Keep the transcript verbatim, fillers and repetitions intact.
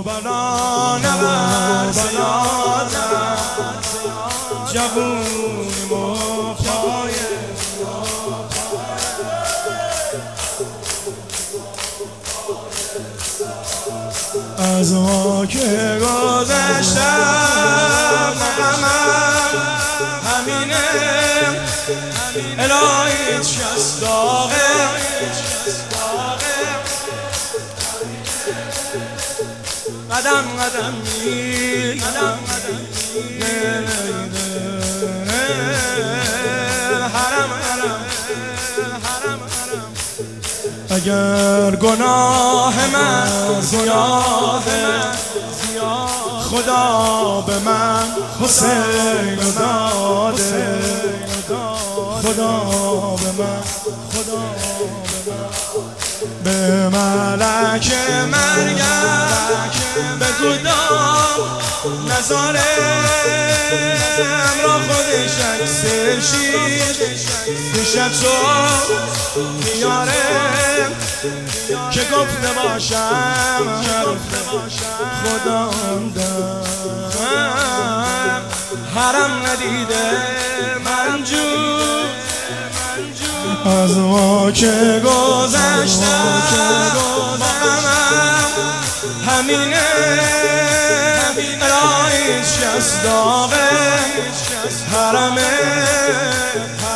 بلا نبرز یادم جوونی مخای از ما که گذشتم نقمم همینه الهی هیچ کس داغه قدم قدم می قدم قدم حرم حرم حرم حرم اگر گناه من زیاده خدا به من حسین داده خدا به من خدا به ملک مرگم بگو دام نزارم را خودش عکس شیر دیشب صبح میاره که گفته باشم خدا دم حرم ندیده منجور از ما که گذشتم نقمم همینه الهی هیچ کس داغه حرمه